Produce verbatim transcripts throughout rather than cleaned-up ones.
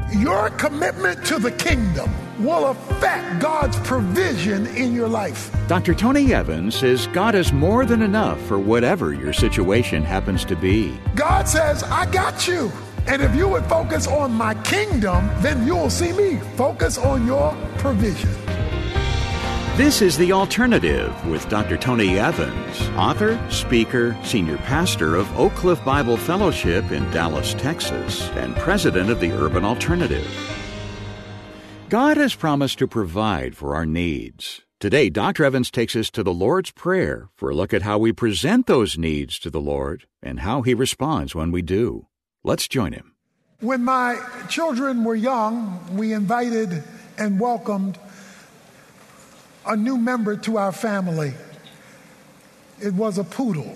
Your commitment to the kingdom will affect God's provision in your life. Doctor Tony Evans says God is more than enough for whatever your situation happens to be. God says, I got you. And if you would focus on my kingdom, then you'll see me focus on your provision. This is The Alternative with Doctor Tony Evans, author, speaker, senior pastor of Oak Cliff Bible Fellowship in Dallas, Texas, and president of the Urban Alternative. God has promised to provide for our needs. Today, Doctor Evans takes us to the Lord's Prayer for a look at how we present those needs to the Lord and how He responds when we do. Let's join him. When my children were young, we invited and welcomed a new member to our family. It was a poodle.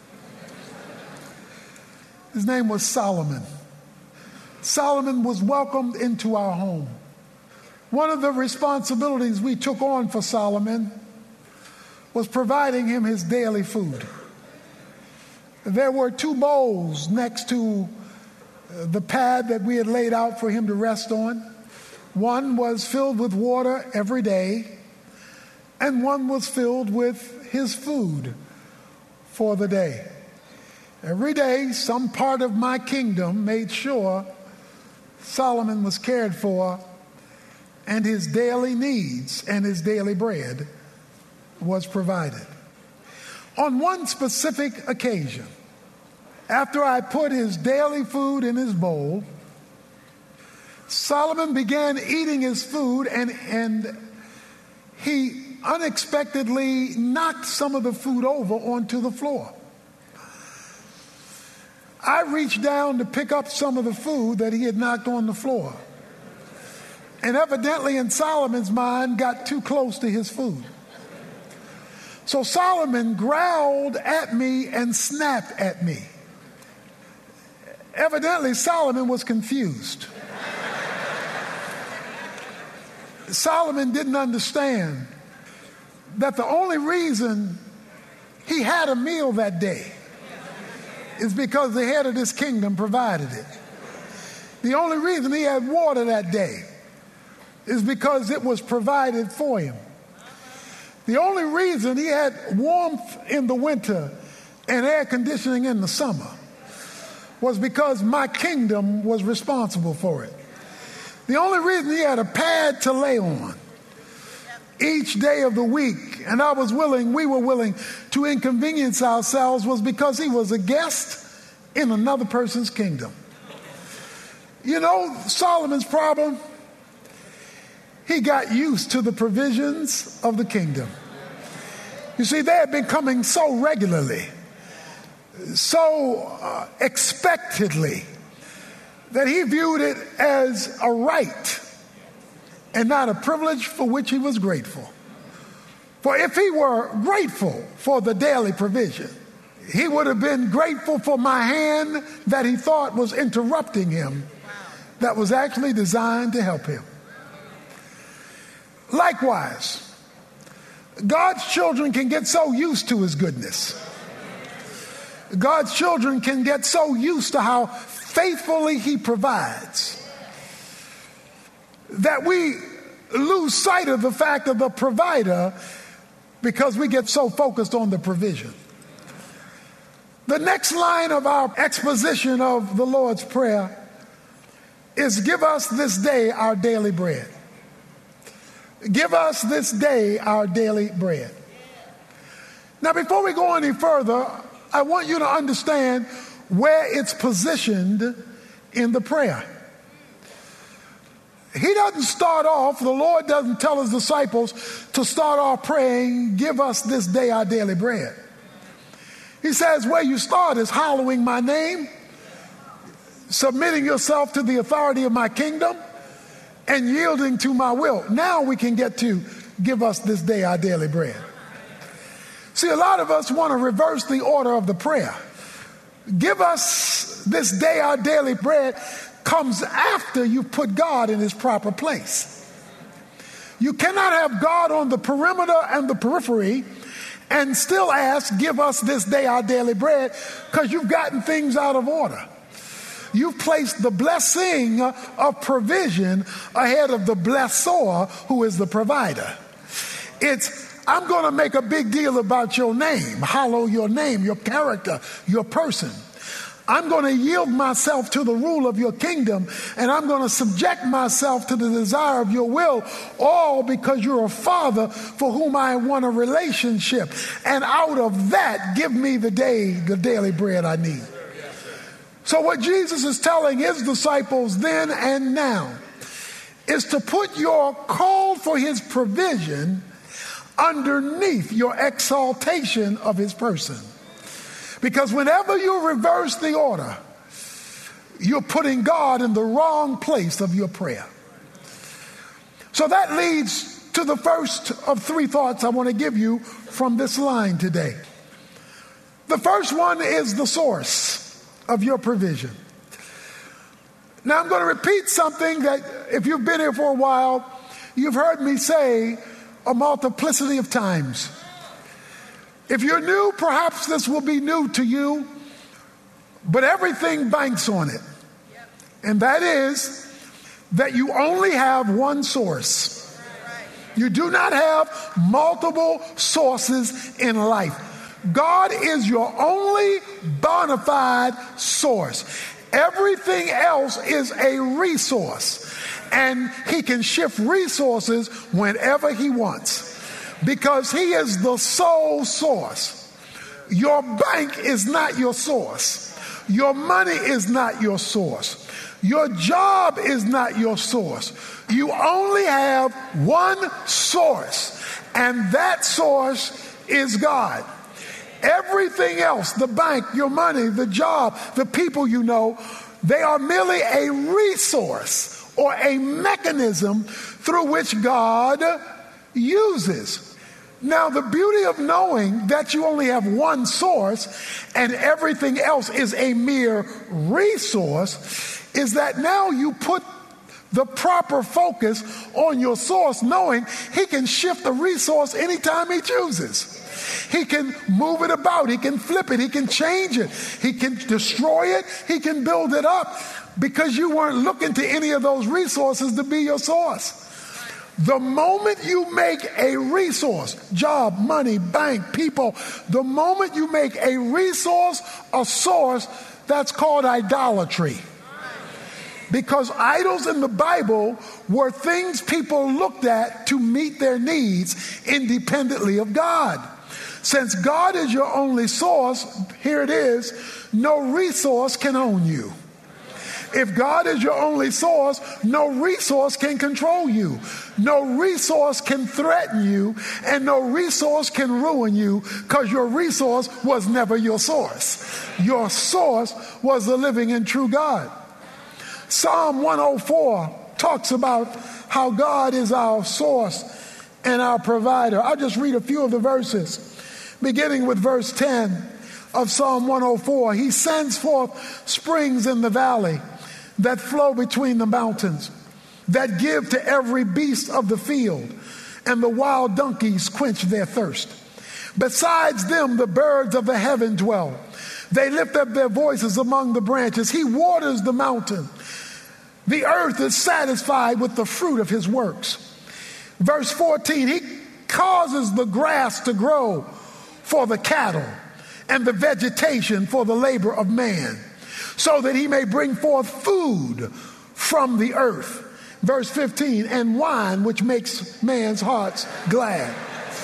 His name was Solomon. Solomon was welcomed into our home. One of the responsibilities we took on for Solomon was providing him his daily food. There were two bowls next to the pad that we had laid out for him to rest on. One was filled with water every day, and one was filled with his food for the day. Every day, some part of my kingdom made sure Solomon was cared for, and his daily needs and his daily bread was provided. On one specific occasion, after I put his daily food in his bowl, Solomon began eating his food, and, and he unexpectedly knocked some of the food over onto the floor. I reached down to pick up some of the food that he had knocked on the floor. And evidently in Solomon's mind, got too close to his food. So Solomon growled at me and snapped at me. Evidently, Solomon was confused. Solomon didn't understand that the only reason he had a meal that day is because the head of this kingdom provided it. The only reason he had water that day is because it was provided for him. The only reason he had warmth in the winter and air conditioning in the summer was because my kingdom was responsible for it. The only reason he had a pad to lay on each day of the week, and I was willing, we were willing to inconvenience ourselves, was because he was a guest in another person's kingdom. You know, Solomon's problem, he got used to the provisions of the kingdom. You see, they had been coming so regularly, so uh, expectedly, that he viewed it as a right and not a privilege for which he was grateful. For if he were grateful for the daily provision, he would have been grateful for my hand that he thought was interrupting him, that was actually designed to help him. Likewise, God's children can get so used to his goodness. God's children can get so used to how faithfully he provides that we lose sight of the fact of the provider because we get so focused on the provision. The next line of our exposition of the Lord's Prayer is, give us this day our daily bread. Give us this day our daily bread. Now, before we go any further, I want you to understand where it's positioned in the prayer. He doesn't start off, the Lord doesn't tell his disciples to start off praying, give us this day our daily bread. He says where you start is hallowing my name, submitting yourself to the authority of my kingdom, and yielding to my will. Now we can get to give us this day our daily bread. See, a lot of us want to reverse the order of the prayer. Give us this day our daily bread comes after you put God in his proper place. You cannot have God on the perimeter and the periphery and still ask, give us this day our daily bread, because you've gotten things out of order. You've placed the blessing of provision ahead of the blessor, who is the provider. It's, I'm going to make a big deal about your name, hallow your name, your character, your person. I'm going to yield myself to the rule of your kingdom, and I'm going to subject myself to the desire of your will, all because you're a father for whom I want a relationship. And out of that, give me the day, the daily bread I need. So what Jesus is telling his disciples then and now is to put your call for his provision underneath your exaltation of his person. Because whenever you reverse the order, you're putting God in the wrong place of your prayer. So that leads to the first of three thoughts I want to give you from this line today. The first one is the source of your provision. Now I'm going to repeat something that if you've been here for a while, you've heard me say a multiplicity of times. If you're new, perhaps this will be new to you, but everything banks on it. And that is that you only have one source. You do not have multiple sources in life. God is your only bona fide source. Everything else is a resource, and he can shift resources whenever he wants, because he is the sole source. Your bank is not your source. Your money is not your source. Your job is not your source. You only have one source, and that source is God. Everything else, the bank, your money, the job, the people you know, they are merely a resource or a mechanism through which God uses. Now, the beauty of knowing that you only have one source and everything else is a mere resource is that now you put the proper focus on your source, knowing he can shift the resource anytime he chooses. He can move it about. He can flip it. He can change it. He can destroy it. He can build it up, because you weren't looking to any of those resources to be your source. The moment you make a resource, job, money, bank, people, the moment you make a resource a source, that's called idolatry. Because idols in the Bible were things people looked at to meet their needs independently of God. Since God is your only source, here it is, no resource can own you. If God is your only source, no resource can control you. No resource can threaten you, and no resource can ruin you, because your resource was never your source. Your source was the living and true God. Psalm one oh four talks about how God is our source and our provider. I'll just read a few of the verses, beginning with verse ten of Psalm one oh four. He sends forth springs in the valley that flow between the mountains, that give to every beast of the field, and the wild donkeys quench their thirst. Besides them, the birds of the heaven dwell. They lift up their voices among the branches. He waters the mountain. The earth is satisfied with the fruit of his works. Verse fourteen, he causes the grass to grow for the cattle and the vegetation for the labor of man, so that he may bring forth food from the earth. Verse fifteen, and wine which makes man's hearts glad.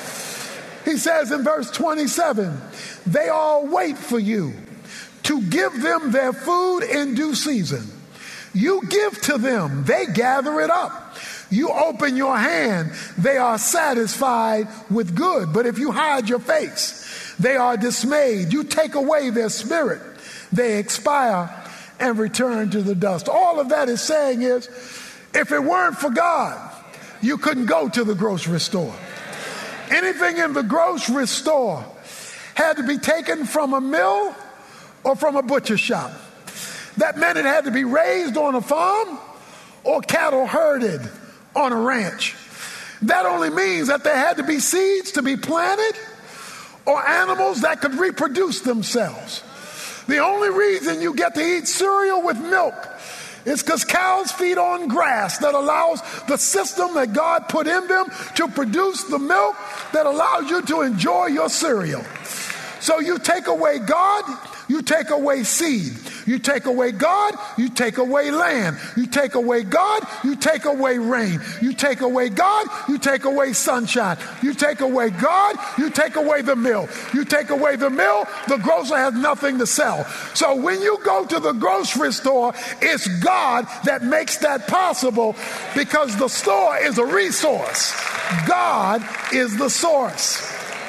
He says in verse twenty-seven, they all wait for you to give them their food in due season. You give to them, they gather it up. You open your hand, they are satisfied with good. But if you hide your face, they are dismayed. You take away their spirit, they expire and return to the dust. All of that is saying is, if it weren't for God, you couldn't go to the grocery store. Anything in the grocery store had to be taken from a mill or from a butcher shop. That meant it had to be raised on a farm or cattle herded on a ranch. That only means that there had to be seeds to be planted or animals that could reproduce themselves. The only reason you get to eat cereal with milk is because cows feed on grass that allows the system that God put in them to produce the milk that allows you to enjoy your cereal. So you take away God, you take away seed. You take away God, you take away land. You take away God, you take away rain. You take away God, you take away sunshine. You take away God, you take away the mill. You take away the mill, the grocer has nothing to sell. So when you go to the grocery store, it's God that makes that possible, because the store is a resource. God is the source.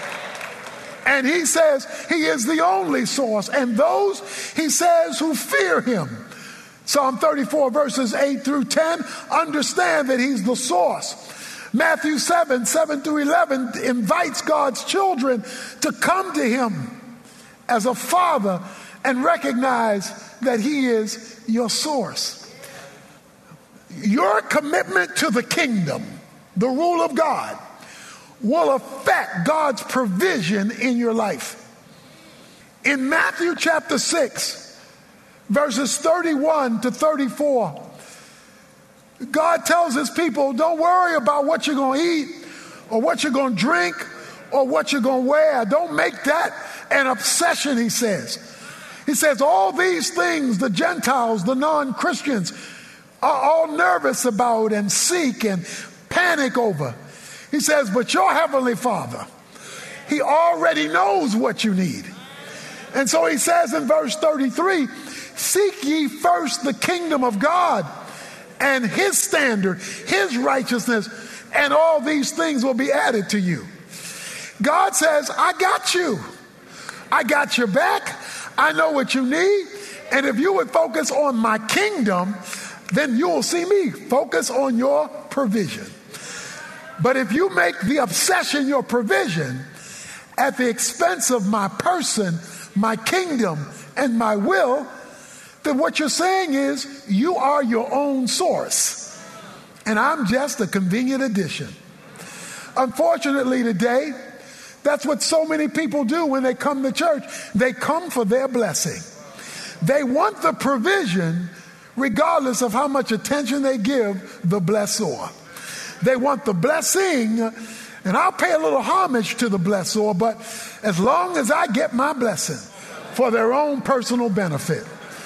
And he says he is the only source. And those, he says, who fear him, Psalm thirty-four, verses eight through ten, understand that he's the source. Matthew seven, seven through eleven invites God's children to come to him as a father and recognize that he is your source. Your commitment to the kingdom, the rule of God, will affect God's provision in your life. In Matthew chapter six, verses thirty-one to thirty-four, God tells his people, don't worry about what you're going to eat or what you're going to drink or what you're going to wear. Don't make that an obsession, he says. He says all these things the Gentiles, the non-Christians, are all nervous about and seek and panic over. He says, but your heavenly Father, he already knows what you need. And so he says in verse thirty-three, seek ye first the kingdom of God and his standard, his righteousness, and all these things will be added to you. God says, I got you. I got your back. I know what you need. And if you would focus on my kingdom, then you will see me focus on your provision. But if you make the obsession your provision at the expense of my person, my kingdom, and my will, then what you're saying is you are your own source, and I'm just a convenient addition. Unfortunately today, that's what so many people do when they come to church. They come for their blessing. They want the provision regardless of how much attention they give the blessor. They want the blessing, and I'll pay a little homage to the blessor, but as long as I get my blessing for their own personal benefit.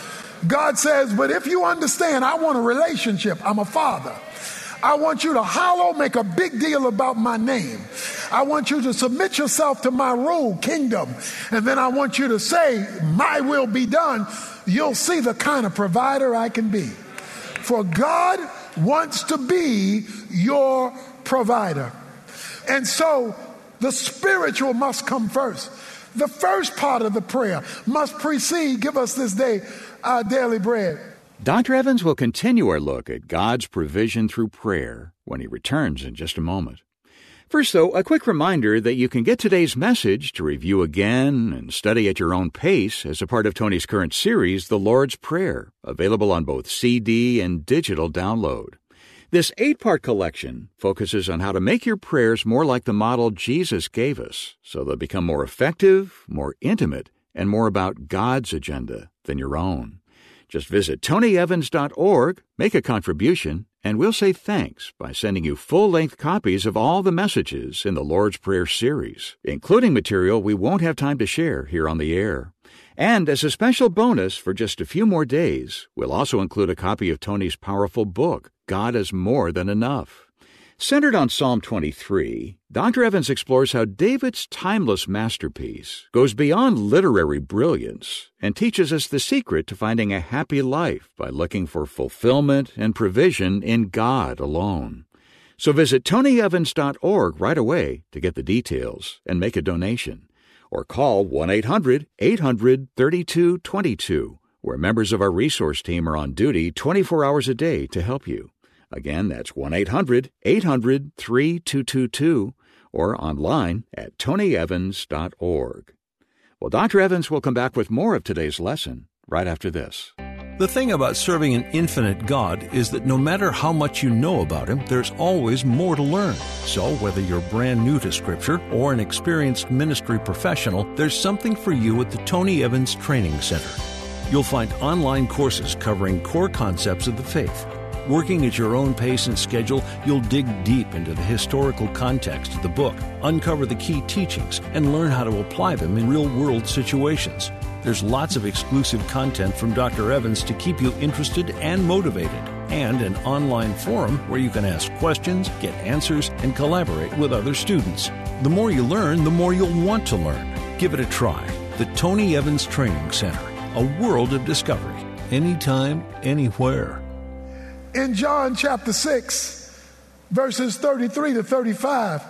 God says, but if you understand, I want a relationship. I'm a father. I want you to hollow, make a big deal about my name. I want you to submit yourself to my rule, kingdom. And then I want you to say, my will be done. You'll see the kind of provider I can be. For God wants to be your provider. And so the spiritual must come first. The first part of the prayer must precede, give us this day our daily bread. Doctor Evans will continue our look at God's provision through prayer when he returns in just a moment. First, though, a quick reminder that you can get today's message to review again and study at your own pace as a part of Tony's current series, The Lord's Prayer, available on both C D and digital download. This eight-part collection focuses on how to make your prayers more like the model Jesus gave us, so they'll become more effective, more intimate, and more about God's agenda than your own. Just visit tony evans dot org, make a contribution, and we'll say thanks by sending you full-length copies of all the messages in the Lord's Prayer series, including material we won't have time to share here on the air. And as a special bonus for just a few more days, we'll also include a copy of Tony's powerful book, God is More Than Enough. Centered on Psalm twenty-three, Doctor Evans explores how David's timeless masterpiece goes beyond literary brilliance and teaches us the secret to finding a happy life by looking for fulfillment and provision in God alone. So visit tony evans dot org right away to get the details and make a donation. Or call one eight hundred eight hundred thirty-two twenty-two, where members of our resource team are on duty twenty-four hours a day to help you. Again, that's one eight hundred eight hundred thirty-two twenty-two, or online at tony evans dot org. Well, Doctor Evans will come back with more of today's lesson right after this. The thing about serving an infinite God is that no matter how much you know about Him, there's always more to learn. So whether you're brand new to Scripture or an experienced ministry professional, there's something for you at the Tony Evans Training Center. You'll find online courses covering core concepts of the faith. Working at your own pace and schedule, you'll dig deep into the historical context of the book, uncover the key teachings, and learn how to apply them in real-world situations. There's lots of exclusive content from Doctor Evans to keep you interested and motivated, and an online forum where you can ask questions, get answers, and collaborate with other students. The more you learn, the more you'll want to learn. Give it a try. The Tony Evans Training Center, a world of discovery, anytime, anywhere. In John chapter six, verses thirty-three to thirty-five,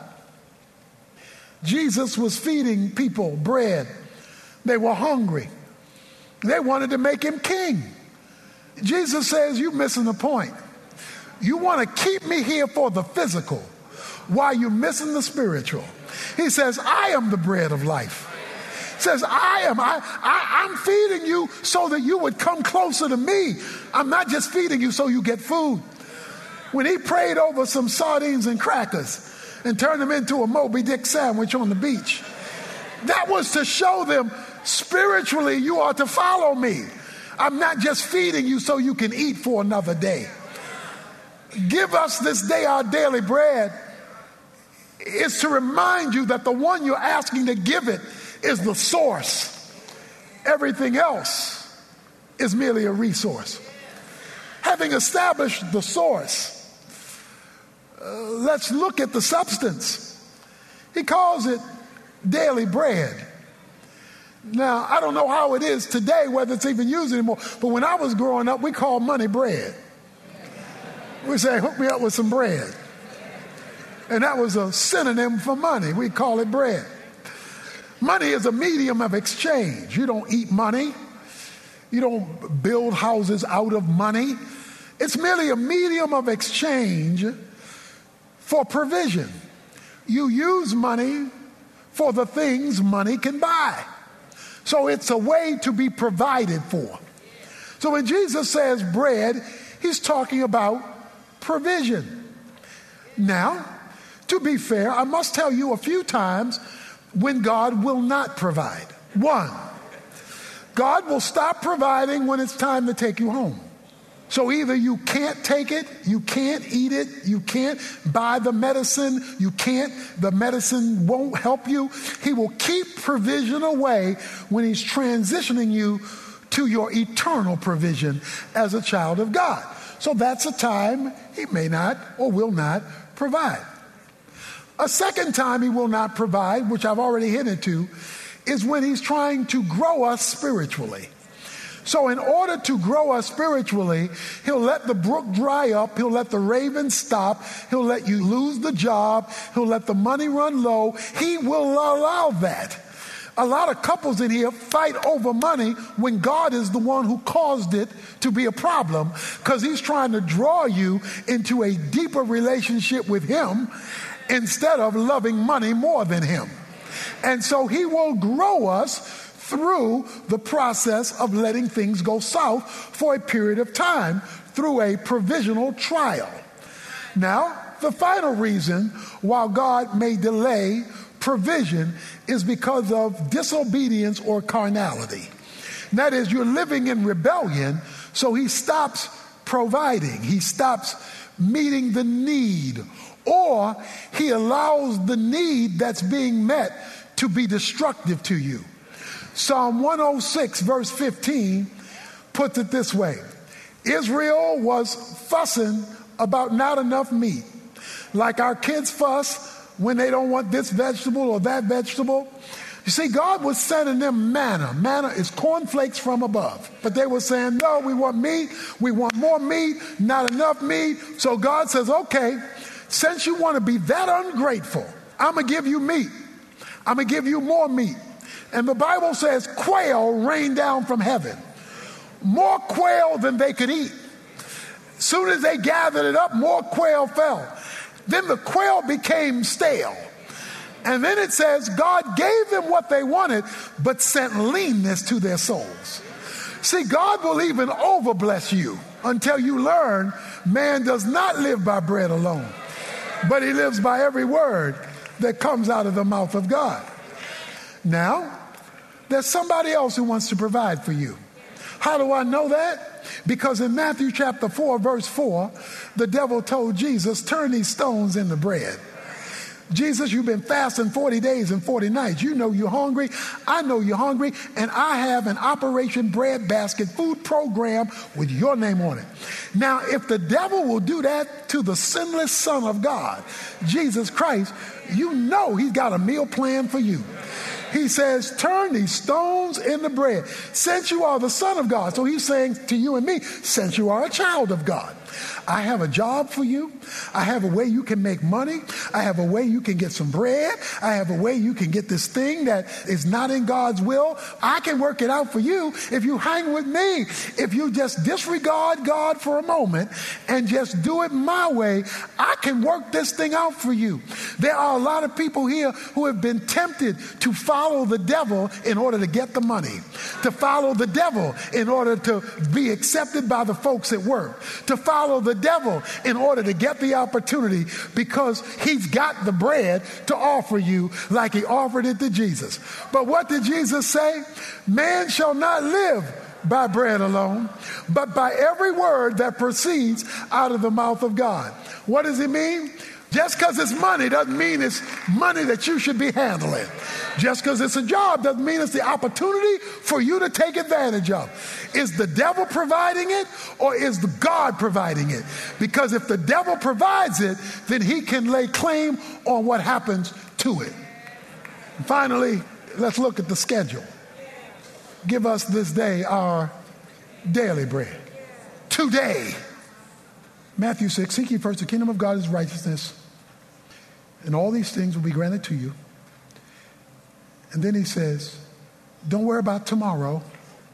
Jesus was feeding people bread. They were hungry. They wanted to make him king. Jesus says, you're missing the point. You want to keep me here for the physical while you're missing the spiritual. He says, I am the bread of life. He says, I am. I, I, I'm feeding you so that you would come closer to me. I'm not just feeding you so you get food. When he prayed over some sardines and crackers and turned them into a Moby Dick sandwich on the beach, that was to show them, spiritually, you are to follow me. I'm not just feeding you so you can eat for another day. Give us this day our daily bread is to remind you that the one you're asking to give it is the source. Everything else is merely a resource. Having established the source, uh, let's look at the substance. He calls it daily bread. Now, I don't know how it is today, whether it's even used anymore, but when I was growing up, we called money bread. We say, hook me up with some bread. And that was a synonym for money. We call it bread. Money is a medium of exchange. You don't eat money. You don't build houses out of money. It's merely a medium of exchange for provision. You use money for the things money can buy. So it's a way to be provided for. So when Jesus says bread, he's talking about provision. Now, to be fair, I must tell you a few times when God will not provide. One, God will stop providing when it's time to take you home. So either you can't take it, you can't eat it, you can't buy the medicine, you can't, the medicine won't help you. He will keep provision away when he's transitioning you to your eternal provision as a child of God. So that's a time he may not or will not provide. A second time he will not provide, which I've already hinted to, is when he's trying to grow us spiritually. So in order to grow us spiritually, he'll let the brook dry up, he'll let the ravens stop, he'll let you lose the job, he'll let the money run low. He will allow that. A lot of couples in here fight over money when God is the one who caused it to be a problem, because he's trying to draw you into a deeper relationship with him instead of loving money more than him. And so he will grow us through the process of letting things go south for a period of time through a provisional trial. Now, the final reason why God may delay provision is because of disobedience or carnality. And that is, you're living in rebellion, so he stops providing. He stops meeting the need, or he allows the need that's being met to be destructive to you. Psalm one oh six, verse fifteen, puts it this way. Israel was fussing about not enough meat. Like our kids fuss when they don't want this vegetable or that vegetable. You see, God was sending them manna. Manna is cornflakes from above. But they were saying, no, we want meat. We want more meat, not enough meat. So God says, okay, since you want to be that ungrateful, I'm going to give you meat. I'm going to give you more meat. And the Bible says quail rained down from heaven. More quail than they could eat. As soon as they gathered it up, more quail fell. Then the quail became stale. And then it says God gave them what they wanted, but sent leanness to their souls. See, God will even overbless you until you learn man does not live by bread alone, but he lives by every word that comes out of the mouth of God. Now, there's somebody else who wants to provide for you. How do I know that? Because in Matthew chapter four, verse four, the devil told Jesus, turn these stones into bread. Jesus, you've been fasting forty days and forty nights. You know you're hungry. I know you're hungry. And I have an Operation Bread Basket food program with your name on it. Now, if the devil will do that to the sinless Son of God, Jesus Christ, you know he's got a meal plan for you. He says, turn these stones into bread. Since you are the Son of God. So he's saying to you and me, since you are a child of God, I have a job for you. I have a way you can make money. I have a way you can get some bread. I have a way you can get this thing that is not in God's will. I can work it out for you if you hang with me. If you just disregard God for a moment and just do it my way, I can work this thing out for you. There are a lot of people here who have been tempted to follow the devil in order to get the money, to follow the devil in order to be accepted by the folks at work, to follow the devil in order to get the opportunity because he's got the bread to offer you like he offered it to Jesus. But what did Jesus say? Man shall not live by bread alone, but by every word that proceeds out of the mouth of God. What does he mean? Just because it's money doesn't mean it's money that you should be handling. Just because it's a job doesn't mean it's the opportunity for you to take advantage of. Is the devil providing it or is the God providing it? Because if the devil provides it, then he can lay claim on what happens to it. And finally, let's look at the schedule. Give us this day our daily bread. Today. Matthew six, seek ye first the kingdom of God, his righteousness, and all these things will be granted to you. And then he says, don't worry about tomorrow,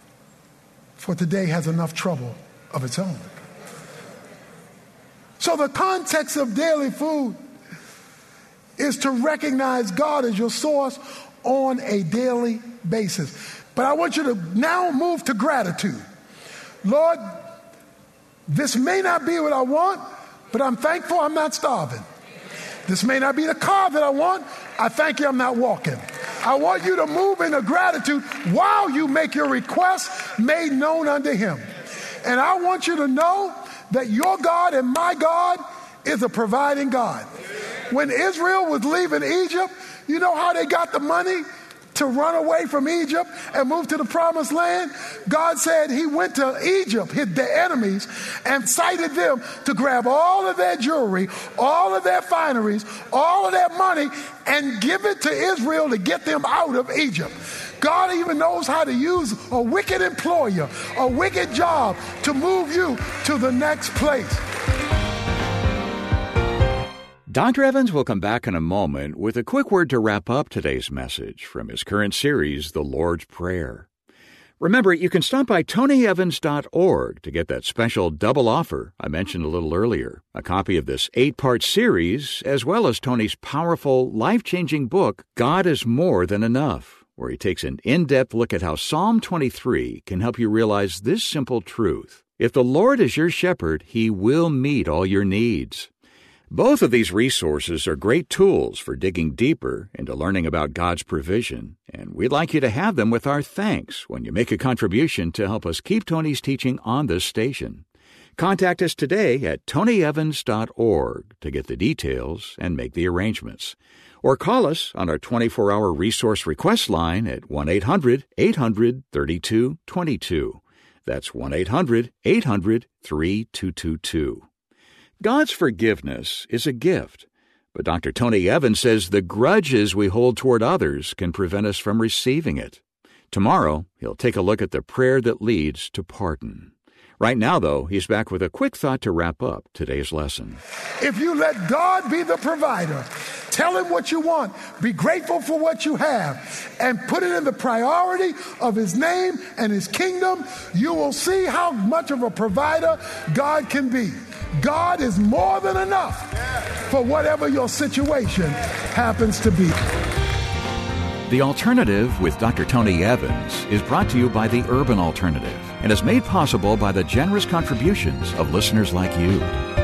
for today has enough trouble of its own. So the context of daily food is to recognize God as your source on a daily basis. But I want you to now move to gratitude. Lord, this may not be what I want, but I'm thankful I'm not starving. This may not be the car that I want. I thank you I'm not walking. I want you to move into gratitude while you make your request made known unto him. And I want you to know that your God and my God is a providing God. When Israel was leaving Egypt, you know how they got the money to run away from Egypt and move to the promised land? God said he went to Egypt, hit their enemies, and cited them to grab all of their jewelry, all of their fineries, all of their money, and give it to Israel to get them out of Egypt. God even knows how to use a wicked employer, a wicked job to move you to the next place. Doctor Evans will come back in a moment with a quick word to wrap up today's message from his current series, The Lord's Prayer. Remember, you can stop by tony evans dot org to get that special double offer I mentioned a little earlier, a copy of this eight-part series, as well as Tony's powerful, life-changing book, God is More Than Enough, where he takes an in-depth look at how Psalm twenty-three can help you realize this simple truth. If the Lord is your shepherd, he will meet all your needs. Both of these resources are great tools for digging deeper into learning about God's provision, and we'd like you to have them with our thanks when you make a contribution to help us keep Tony's teaching on this station. Contact us today at tony evans dot org to get the details and make the arrangements. Or call us on our twenty-four hour resource request line at one eight hundred eight hundred thirty-two twenty-two. That's one eight hundred eight hundred thirty-two twenty-two. God's forgiveness is a gift, but Doctor Tony Evans says the grudges we hold toward others can prevent us from receiving it. Tomorrow, he'll take a look at the prayer that leads to pardon. Right now, though, he's back with a quick thought to wrap up today's lesson. If you let God be the provider, tell him what you want, be grateful for what you have, and put it in the priority of his name and his kingdom, you will see how much of a provider God can be. God is more than enough for whatever your situation happens to be. The Alternative with Doctor Tony Evans is brought to you by the Urban Alternative. and is made possible by the generous contributions of listeners like you.